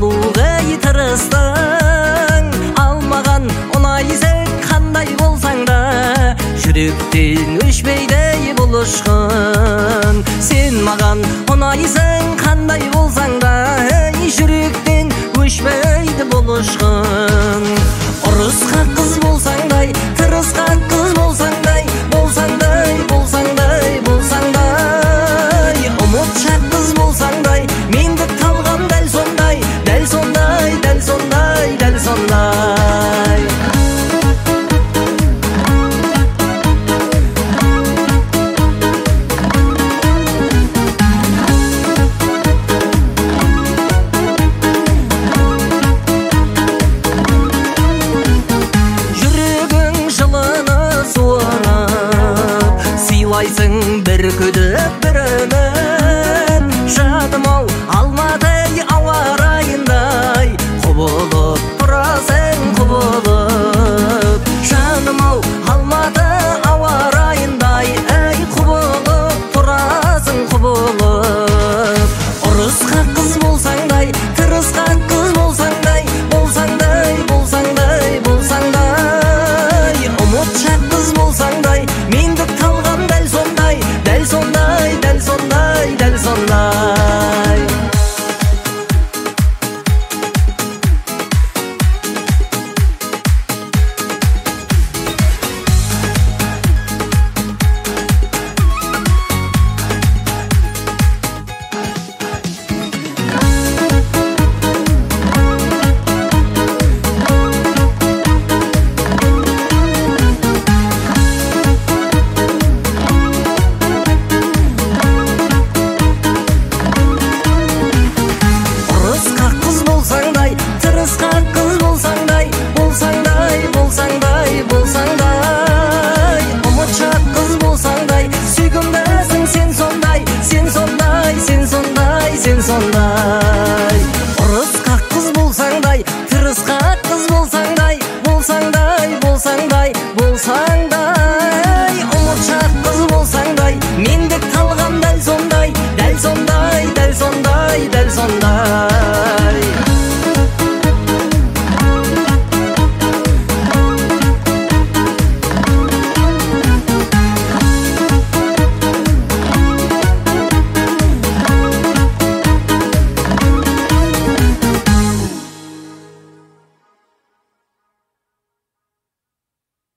болуға тырыстың, алмаған ұнайсың қандай болсаң да, жүректен өшпейді бұл ұшқын. Сен маған ұнайсың қандай болсаң да, жүректен өшпейді бұл ұшқын. Ұрысқан қыз болсаңдай, тырысқан қыз болсаңдай, болсаңдай, болсаңдай, болсаңдай, ұмытшақ қыз болсаңдай, менді талғам дәл сондай, дәл сондай, дәл сондай, дәл сондай. Жүрегің жылыны суынып, сыйлайсың бір күді